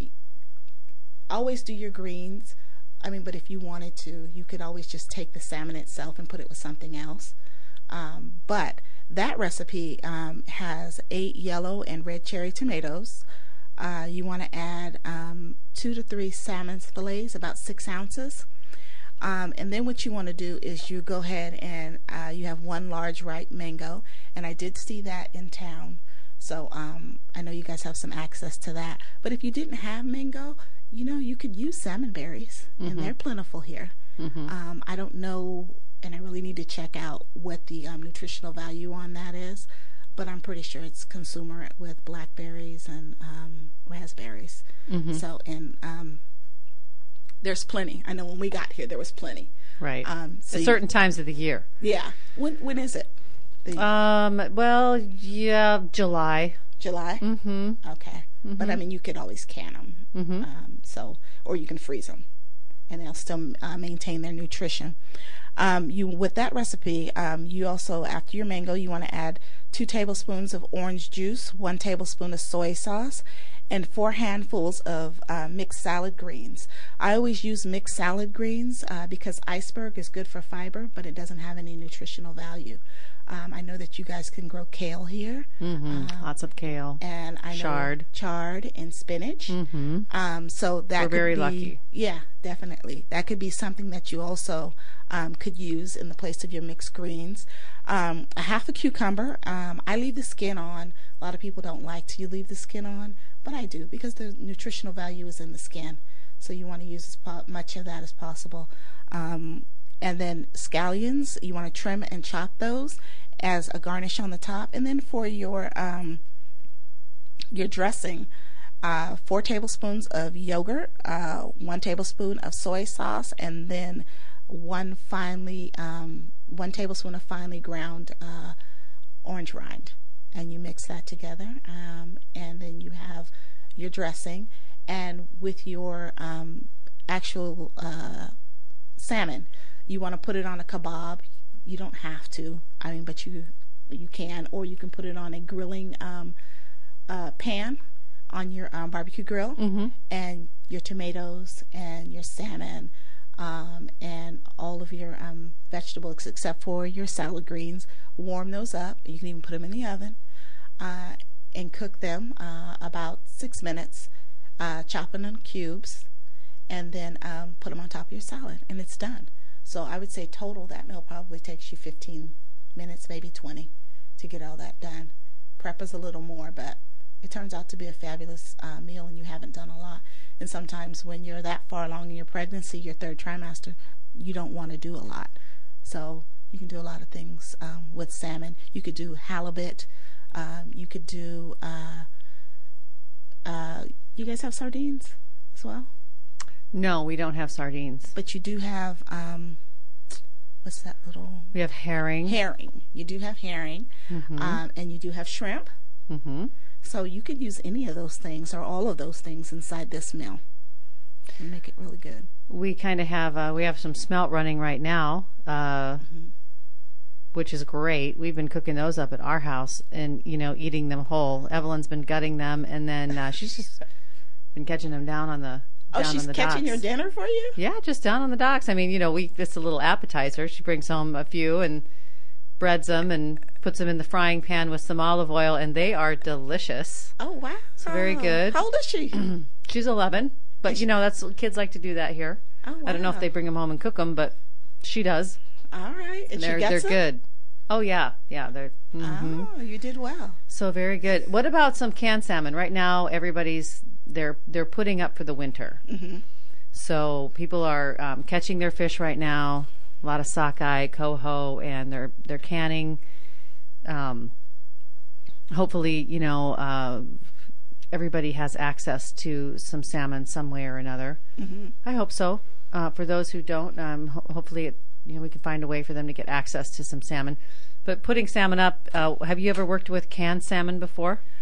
always do your greens. I mean, but if you wanted to, you could always just take the salmon itself and put it with something else. Um, but that recipe um, has eight yellow and red cherry tomatoes. Uh, you want to add um, two to three salmon fillets, about six ounces. Um, and then what you want to do is you go ahead and uh, you have one large ripe mango. And I did see that in town. So um, I know you guys have some access to that. But if you didn't have mango, you know, you could use salmon berries. Mm-hmm. And they're plentiful here. Mm-hmm. Um, I don't know, and I really need to check out what the um, nutritional value on that is. But I'm pretty sure it's consumer with blackberries and um, raspberries. Mm-hmm. So, and um, there's plenty. I know when we got here, there was plenty. Right. Um, so At certain you, times of the year. Yeah. When when is it? The, um. Well, yeah, July. July. Mm-hmm. Okay. Mm-hmm. But I mean, you could always can them. Mm-hmm. Um, so, or you can freeze them, and they'll still uh, maintain their nutrition. Um, you with that recipe, um, you also, after your mango, you want to add two tablespoons of orange juice, one tablespoon of soy sauce, and four handfuls of uh, mixed salad greens. I always use mixed salad greens uh, because iceberg is good for fiber, but it doesn't have any nutritional value. Um, I know that you guys can grow kale here. Mm-hmm. Um, Lots of kale. And I know chard. Chard and spinach. Mm-hmm. Um, so that We're could very be, lucky. Yeah, definitely. That could be something that you also um, could use in the place of your mixed greens. Um, a half a cucumber. Um, I leave the skin on. A lot of people don't like to leave the skin on, but I do because the nutritional value is in the skin. So you want to use as po- much of that as possible. Um, and then scallions, you want to trim and chop those as a garnish on the top. And then for your um, your dressing, uh, four tablespoons of yogurt, uh, one tablespoon of soy sauce, and then one finely um, one tablespoon of finely ground uh, orange rind. And you mix that together, um, and then you have your dressing. And with your um, actual uh, salmon, you want to put it on a kebab. You don't have to, I mean, but you you can, or you can put it on a grilling um, uh, pan on your um, barbecue grill, mm-hmm. and your tomatoes and your salmon um, and all of your um, vegetables except for your salad greens. Warm those up. You can even put them in the oven uh, and cook them uh, about six minutes, uh, chopping them cubes, and then um, put them on top of your salad, and it's done. So I would say total that meal probably takes you fifteen minutes, maybe twenty, to get all that done. Prep is a little more, but it turns out to be a fabulous uh, meal, and you haven't done a lot. And sometimes when you're that far along in your pregnancy, your third trimester, you don't want to do a lot. So you can do a lot of things um, with salmon. You could do halibut. Um, you could do, uh, uh, you guys have sardines as well? No, we don't have sardines. But you do have, um, what's that little? We have herring. Herring. You do have herring. Mm-hmm. Um, and you do have shrimp. Mm-hmm. So you could use any of those things or all of those things inside this meal and make it really good. We kind of have, uh, we have some smelt running right now, uh, mm-hmm. which is great. We've been cooking those up at our house and, you know, eating them whole. Evelyn's been gutting them, and then uh, she's just been catching them down on the Oh, down she's on the catching docks. your dinner for you? Yeah, just down on the docks. I mean, you know, we it's a little appetizer. She brings home a few and breads them and puts them in the frying pan with some olive oil, and they are delicious. Oh, wow. So very good. How old is she? She's eleven, but, you know, that's kids like to do that here. Oh, wow. I don't know if they bring them home and cook them, but she does. All right. And they're she gets they're them? good. Oh, yeah. Yeah, they're mm-hmm. Oh, you did well. So very good. What about some canned salmon? Right now, everybody's they're they're putting up for the winter. Mm-hmm. So people are um, catching their fish right now. A lot of sockeye, coho, and they're they're canning. Um, hopefully, you know, uh, everybody has access to some salmon some way or another. Mm-hmm. I hope so. Uh, for those who don't, um, ho- hopefully, it, you know, we can find a way for them to get access to some salmon. But putting salmon up, uh, have you ever worked with canned salmon before?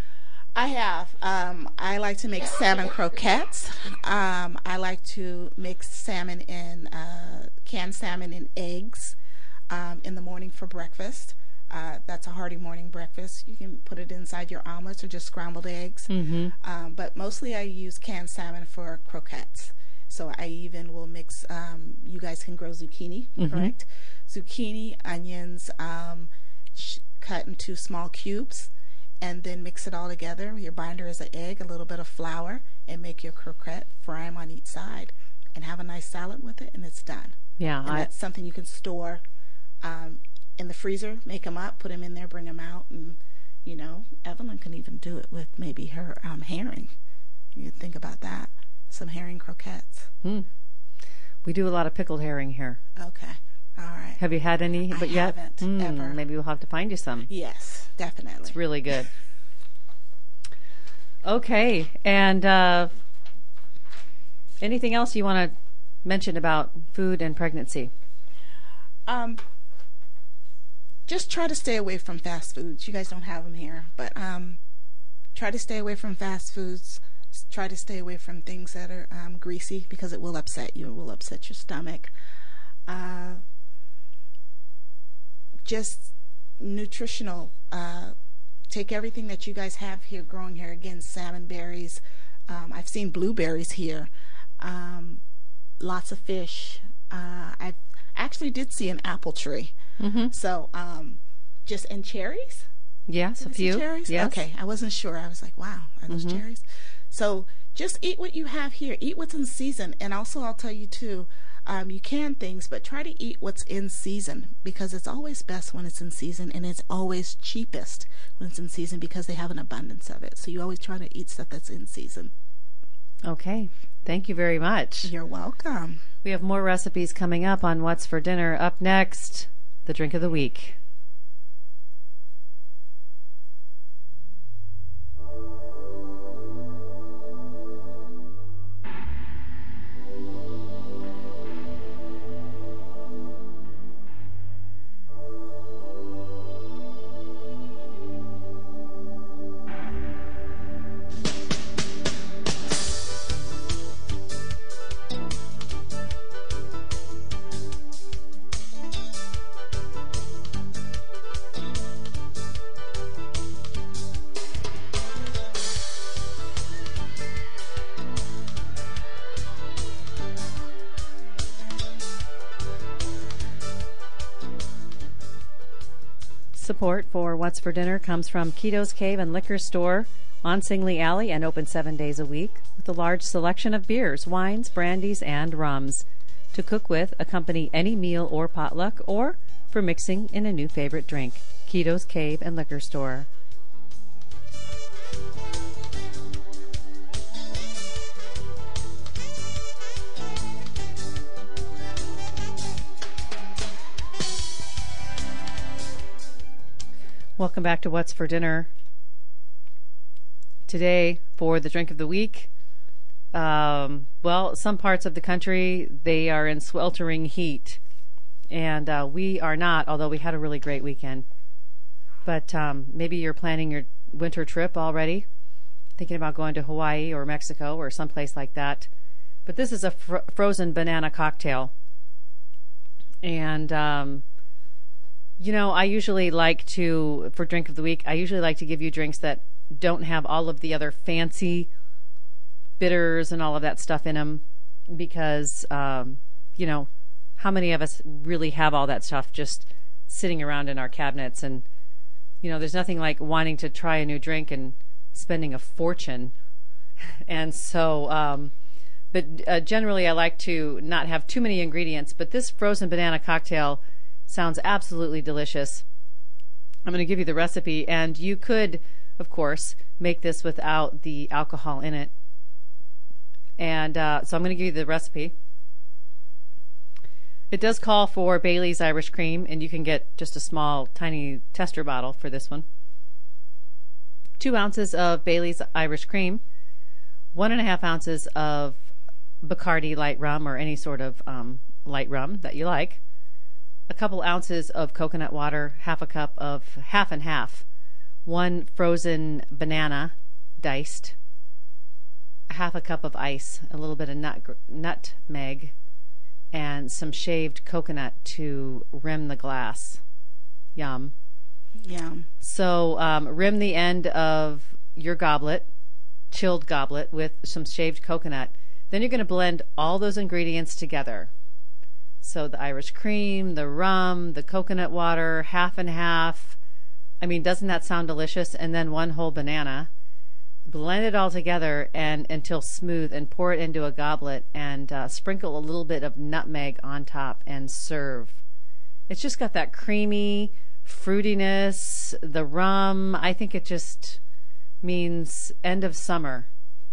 I have. Um, I like to make salmon croquettes. Um, I like to mix salmon in uh, canned salmon in eggs um, in the morning for breakfast. Uh, that's a hearty morning breakfast. You can put it inside your omelets or just scrambled eggs. Mm-hmm. Um, but mostly I use canned salmon for croquettes. So I even will mix, um, you guys can grow zucchini, Mm-hmm. correct? Zucchini, onions, um, sh- cut into small cubes, and then mix it all together. Your binder is an egg, a little bit of flour, and make your croquette, fry them on each side, and have a nice salad with it, and it's done. Yeah, And I, that's something you can store um, in the freezer, make them up, put them in there, bring them out, and, you know, Evelyn can even do it with maybe her um, herring. You think about that. Some herring croquettes. hmm. We do a lot of pickled herring here. Okay. All right. Have you had any I but yet? haven't, Mm, ever. Maybe we'll have to find you some. Yes, definitely. It's really good. Okay, and uh, anything else you want to mention about food and pregnancy? Um, just try to stay away from fast foods. You guys don't have them here, but um, try to stay away from fast foods. S- Try to stay away from things that are um, greasy because it will upset you. It will upset your stomach. Uh, just nutritional. Uh, take everything that you guys have here growing here. Again, salmon berries. Um, I've seen blueberries here. Um, lots of fish. Uh, I actually did see an apple tree. Mm-hmm. So, um, just and cherries. Yes, Did a I see few. cherries? Yes. Okay, I wasn't sure. I was like, wow, are those Mhm. cherries? So just eat what you have here. Eat what's in season. And also, I'll tell you too, um, you can things, but try to eat what's in season because it's always best when it's in season, and it's always cheapest when it's in season because they have an abundance of it. So you always try to eat stuff that's in season. Okay. Thank you very much. You're welcome. We have more recipes coming up on What's for Dinner. Up next, the drink of the week. Support for What's for Dinner comes from Keto's Cave and Liquor Store on Singley Alley and open seven days a week with a large selection of beers, wines, brandies, and rums to cook with, accompany any meal or potluck, or for mixing in a new favorite drink. Keto's Cave and Liquor Store. Welcome back to What's for Dinner. Today, for the drink of the week, um, well, some parts of the country, they are in sweltering heat. And uh, we are not, although we had a really great weekend. But um, maybe you're planning your winter trip already, thinking about going to Hawaii or Mexico or someplace like that. But this is a fr- frozen banana cocktail. And... Um, You know, I usually like to, for drink of the week, I usually like to give you drinks that don't have all of the other fancy bitters and all of that stuff in them because, um, you know, how many of us really have all that stuff just sitting around in our cabinets? And, you know, there's nothing like wanting to try a new drink and spending a fortune. And so, um, but uh, generally I like to not have too many ingredients, but this frozen banana cocktail sounds absolutely delicious. I'm going to give you the recipe, and you could, of course, make this without the alcohol in it. And uh, so I'm going to give you the recipe. It does call for Bailey's Irish Cream, and you can get just a small, tiny tester bottle for this one. Two ounces of Bailey's Irish Cream, one and a half ounces of Bacardi light rum or any sort of um, light rum that you like, a couple ounces of coconut water, half a cup of half and half, one frozen banana, diced, half a cup of ice, a little bit of nut, nutmeg, and some shaved coconut to rim the glass. Yum. Yum. So um, rim the end of your goblet, chilled goblet, with some shaved coconut. Then you're going to blend all those ingredients together. So the Irish cream, the rum, the coconut water, half and half. I mean, doesn't that sound delicious? And then one whole banana. Blend it all together and until smooth, and pour it into a goblet, and uh, sprinkle a little bit of nutmeg on top and serve. It's just got that creamy fruitiness, the rum. I think it just means end of summer.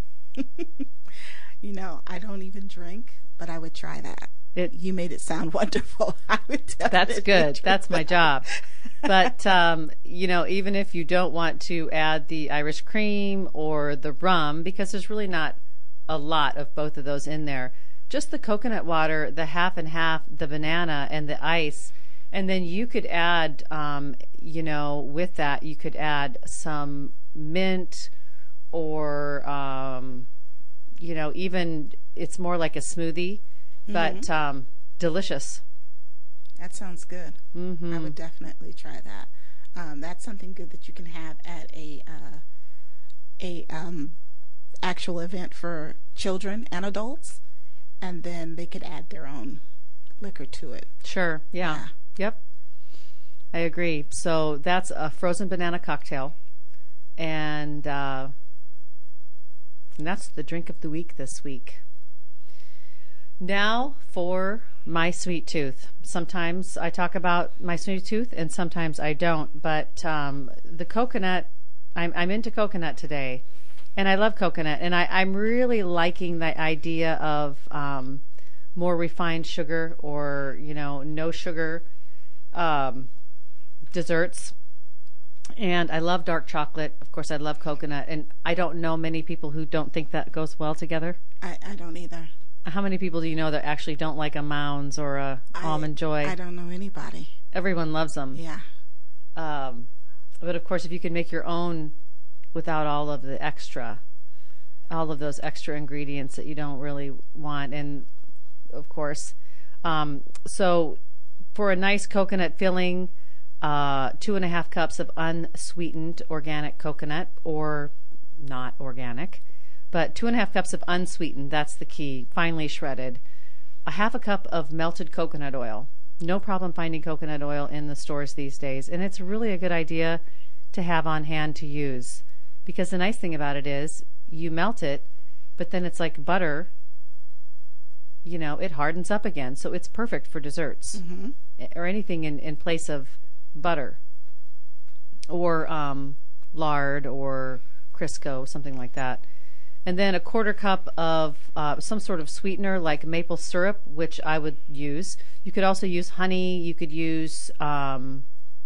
You know, I don't even drink, but I would try that. It, you made it sound wonderful. I would definitely That's good. try That's my that. job. But, um, you know, even if you don't want to add the Irish cream or the rum, because there's really not a lot of both of those in there, just the coconut water, the half and half, the banana, and the ice. And then you could add, um, you know, with that, you could add some mint or, um, you know, even it's more like a smoothie, but Mm-hmm. um, delicious. That sounds good. Mm-hmm. I would definitely try that. Um, that's something good that you can have at a uh, a um, actual event for children and adults, and then they could add their own liquor to it. Sure. Yeah. Yeah. Yep. I agree. So that's a frozen banana cocktail, and uh, and that's the drink of the week this week. Now for my sweet tooth. Sometimes I talk about my sweet tooth, and sometimes I don't. But um, the coconut, I'm, I'm into coconut today, and I love coconut, and I, I'm really liking the idea of um, more refined sugar, or you know, no sugar um, desserts. And I love dark chocolate. Of course, I love coconut, and I don't know many people who don't think that goes well together. I, I don't either. How many people do you know that actually don't like a Mounds or a I, Almond Joy? I don't know anybody. Everyone loves them. Yeah. Um, but of course, if you can make your own without all of the extra, all of those extra ingredients that you don't really want, and of course, um, so for a nice coconut filling, uh, two and a half cups of unsweetened organic coconut, or not organic. But two and a half cups of unsweetened, that's the key, finely shredded. A half a cup of melted coconut oil. No problem finding coconut oil in the stores these days. And it's really a good idea to have on hand to use. Because the nice thing about it is, you melt it, but then it's like butter. You know, it hardens up again. So it's perfect for desserts. Mm-hmm. Or anything in, in place of butter. Or um, lard or Crisco, something like that. And then a quarter cup of uh, some sort of sweetener like maple syrup, which I would use. You could also use honey. You could use um,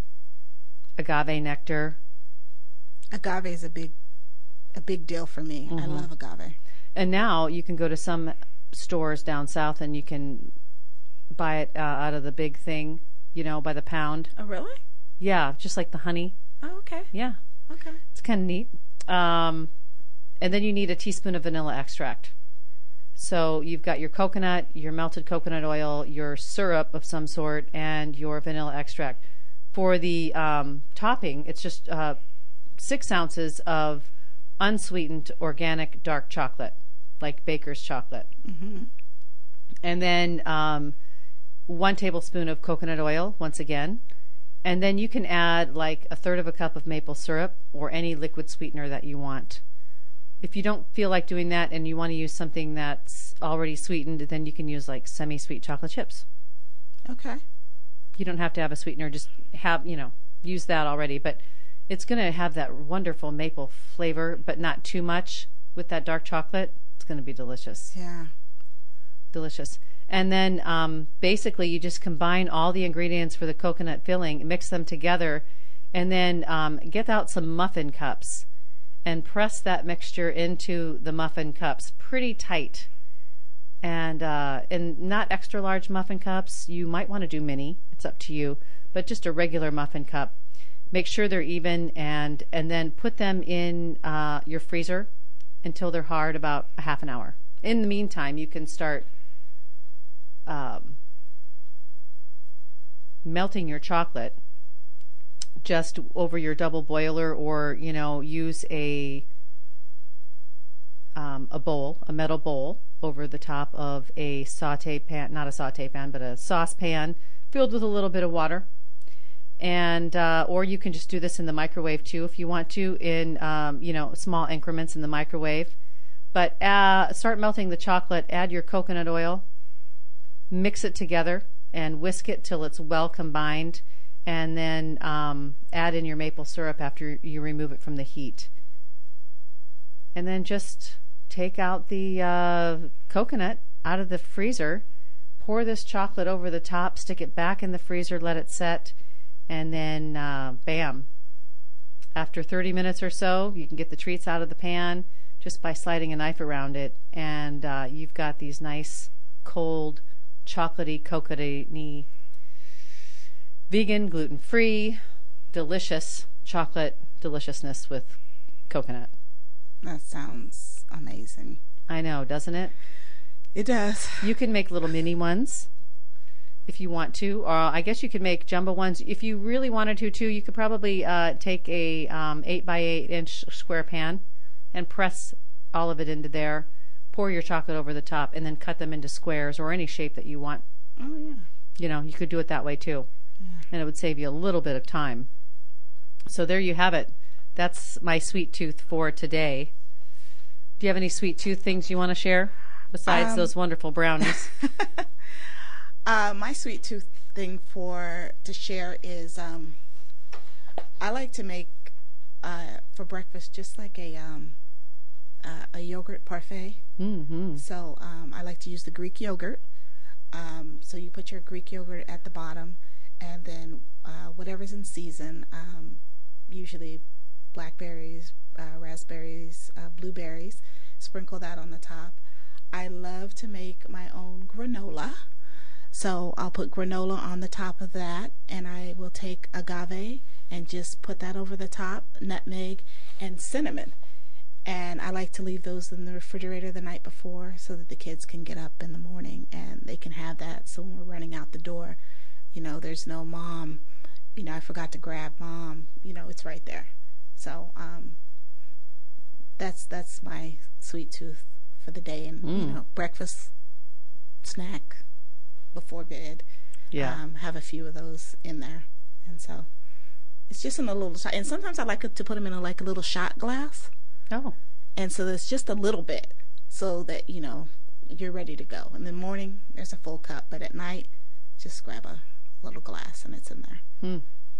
agave nectar. Agave is a big, a big deal for me. Mm-hmm. I love agave. And now you can go to some stores down south and you can buy it uh, out of the big thing, you know, by the pound. Oh, really? Yeah, just like the honey. Oh, okay. Yeah, Okay. it's kind of neat. Um, And then you need a teaspoon of vanilla extract. So you've got your coconut, your melted coconut oil, your syrup of some sort, and your vanilla extract. For the um, topping, it's just uh, six ounces of unsweetened organic dark chocolate, like baker's chocolate. Mm-hmm. And then um, one tablespoon of coconut oil, once again. And then you can add like a third of a cup of maple syrup or any liquid sweetener that you want. If you don't feel like doing that and you want to use something that's already sweetened, then you can use like semi-sweet chocolate chips. Okay. You don't have to have a sweetener, just have, you know, use that already. But it's going to have that wonderful maple flavor, but not too much with that dark chocolate. It's going to be delicious. Yeah. Delicious. And then um, basically you just combine all the ingredients for the coconut filling, mix them together, and then um, get out some muffin cups. And press that mixture into the muffin cups pretty tight. And uh, and not extra large muffin cups. You might want to do mini. It's up to you. But just a regular muffin cup. make sure they're even, and and then put them in uh, your freezer until they're hard, about a half an hour. In the meantime, you can start um, melting your chocolate just over your double boiler, or you know, use a um, a bowl, a metal bowl, over the top of a saute pan, not a saute pan, but a saucepan filled with a little bit of water. And uh, or you can just do this in the microwave too, if you want to, in um, you know, small increments in the microwave. But uh, start melting the chocolate. Add your coconut oil, mix it together, and whisk it till it's well combined. And then um, add in your maple syrup after you remove it from the heat. And then just take out the uh, coconut out of the freezer, pour this chocolate over the top, stick it back in the freezer, let it set. And then, uh, bam, after thirty minutes or so, you can get the treats out of the pan just by sliding a knife around it. And uh, you've got these nice, cold, chocolatey, coconutty, vegan, gluten-free, delicious chocolate deliciousness with coconut. That sounds amazing. I know, doesn't it? It does. You can make little mini ones if you want to, or I guess you could make jumbo ones. If you really wanted to, too, you could probably uh, take a um, eight by eight inch square pan and press all of it into there, pour your chocolate over the top, and then cut them into squares or any shape that you want. Oh, yeah. You know, you could do it that way, too. Yeah. And it would save you a little bit of time. So there you have it. That's my sweet tooth for today. Do you have any sweet tooth things you want to share besides um, those wonderful brownies? Uh, my sweet tooth thing for to share is um, I like to make uh, for breakfast just like a um, uh, a yogurt parfait. Mm-hmm. So um, I like to use the Greek yogurt. Um, so you put your Greek yogurt at the bottom, and then uh, whatever's in season, um, usually blackberries, uh, raspberries, uh, blueberries. Sprinkle that on the top. I love to make my own granola. So I'll put granola on the top of that, and I will take agave and just put that over the top, nutmeg and cinnamon. And I like to leave those in the refrigerator the night before so that the kids can get up in the morning and they can have that. So when we're running out the door, you know, there's no mom, you know, I forgot to grab mom, you know, it's right there. So um, that's that's my sweet tooth for the day. And, mm. you know, breakfast, snack, before bed. Yeah. Um, have a few of those in there. And so it's just in a little shot. And sometimes I like to put them in a, like a little shot glass. Oh. And so there's just a little bit so that, you know, you're ready to go. In the morning, there's a full cup. But at night, just grab a little glass and it's in there. Hmm.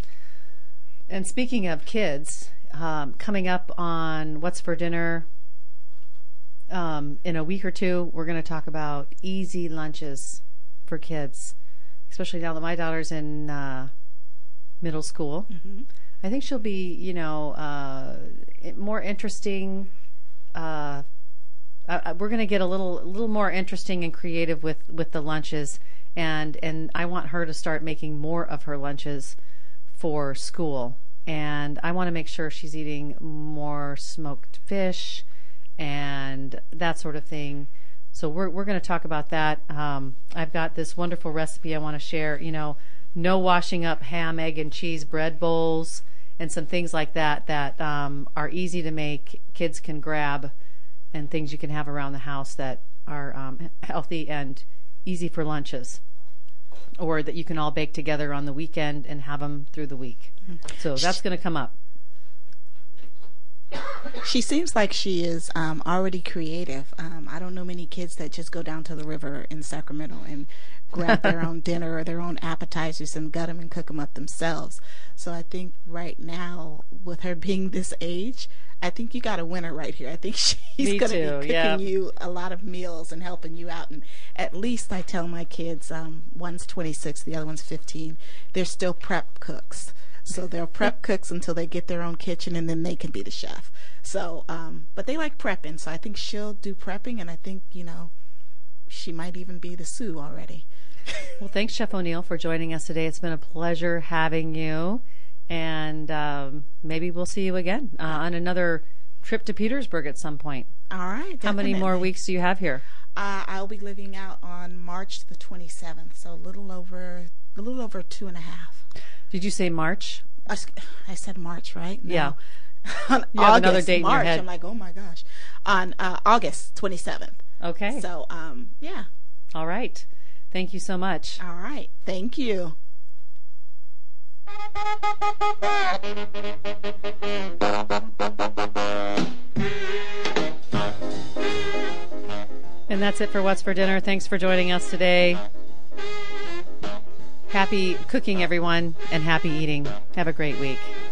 And speaking of kids, um, coming up on What's for Dinner, um, in a week or two, we're going to talk about easy lunches for kids, especially now that my daughter's in uh, middle school. Mm-hmm. I think she'll be, you know, uh, more interesting. Uh, uh, we're going to get a little, a little more interesting and creative with, with the lunches, and and I want her to start making more of her lunches for school, and I want to make sure she's eating more smoked fish and that sort of thing. So we're we're going to talk about that. Um, I've got this wonderful recipe I want to share. You know, no washing up ham, egg, and cheese bread bowls, and some things like that that um, are easy to make, kids can grab, and things you can have around the house that are um, healthy and easy for lunches, or that you can all bake together on the weekend and have them through the week. Mm-hmm. So that's going to come up. She seems like she is um, already creative. Um, I don't know many kids that just go down to the river in Sacramento and grab their own dinner or their own appetizers and gut them and cook them up themselves. So I think right now, with her being this age, I think you got a winner right here. I think she's going to be cooking yeah. you a lot of meals and helping you out. And at least I tell my kids, um, one's twenty-six, the other one's fifteen, they're still prep cooks. So they're prep cooks until they get their own kitchen, and then they can be the chef. So, um, but they like prepping, so I think she'll do prepping, and I think, you know, she might even be the sous already. Well, thanks, Chef O'Neill, for joining us today. It's been a pleasure having you. And um, maybe we'll see you again uh, on another trip to Petersburg at some point. All right. How many more definitely. weeks do you have here? Uh, I'll be living out on March the twenty-seventh, so a little over a little over two and a half. Did you say March? I, s- I said March, right? No. Yeah. On You have August, another date in your March. head. I'm like, oh my gosh. On uh, August twenty-seventh. Okay. So, um, yeah. All right. Thank you so much. All right. Thank you. And that's it for What's for Dinner. Thanks for joining us today. Happy cooking, everyone, and happy eating. Have a great week.